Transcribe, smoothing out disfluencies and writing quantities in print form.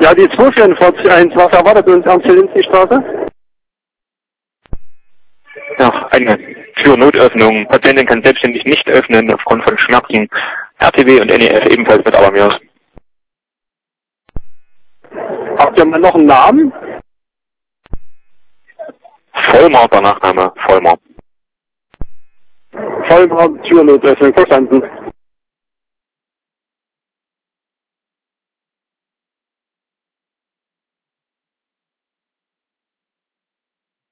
Ja, die 2441, was erwartet uns am Zielinski-Straße? Ja, eine Türnotöffnung. Patientin kann selbstständig nicht öffnen aufgrund von Schmerzen. RTW und NEF ebenfalls mit Alarmios. Habt ihr mal noch einen Namen? Vollmer, der Nachname, Vollmer. Vollmer, Türnotöffnung, verstanden.